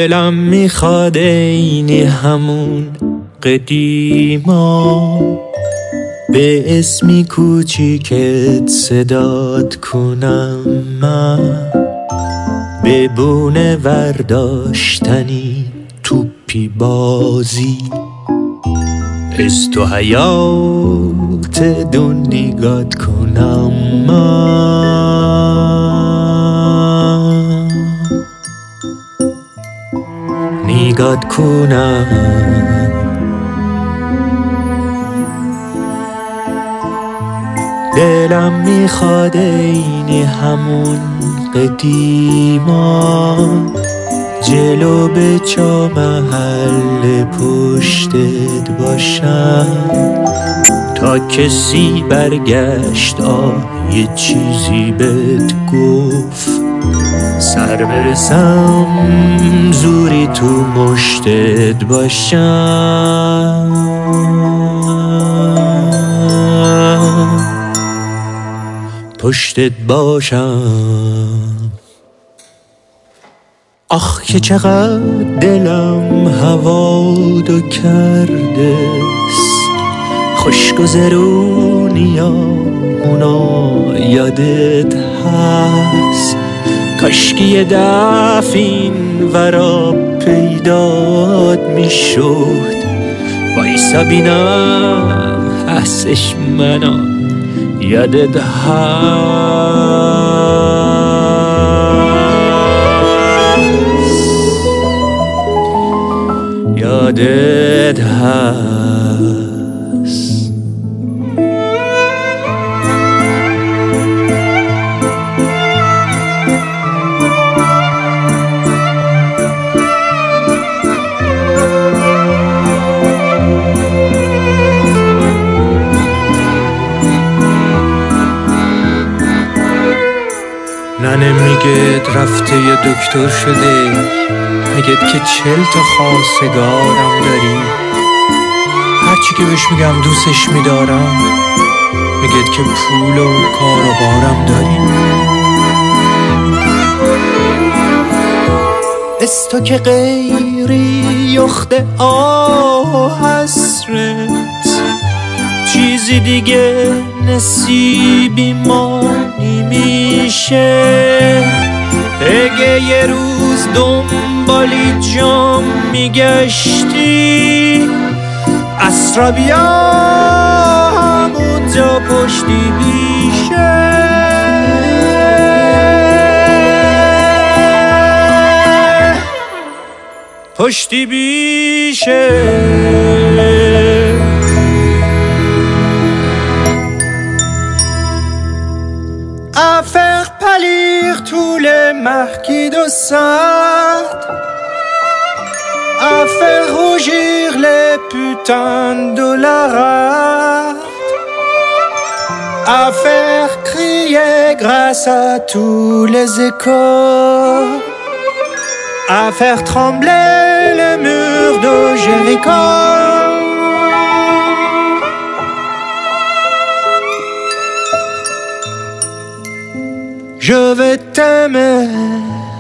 دلم میخواد اینی همون قدیما به اسمی کوچیکت صدات کنم من، به بونه ورداشتنی توپی بازی از تو حیات دون نگات کنم من، نگات کنم. دلم میخواد اینی همون قدیما جلو به چا محل پشتت باشم، تا کسی برگشت یه چیزی بهت گفت، سر برسم زوری تو مشتت باشم، پشتت باشم. آخ که چقدر دلم هوادو کرده خوشگذرونی اونا یادت هست، کاشکی یه دفع این ورا پیدات میشد، وایسا بینم هستش منو یادت هست، یادت هست. ننه میگه رفته یه دکتر شده، میگه که 40 تا خواستگارم داری، هرچی که بهش میگم دوستش میدارم، میگه که پول و کار و بارم داری. از تو که غیری یخته حسرت، چیزی دیگه نصیبی ما نمیشه، اگه یه روز دنبالی جام میگشتی، اسرا بیا همونجا پشتی بیشه، پشتی بیشه. Faire pâlir tous les marquis de Sade, à faire rougir les putains de la rade, à faire crier grâce à tous les échos, à faire trembler les murs de Jéricho. Je vais t'aimer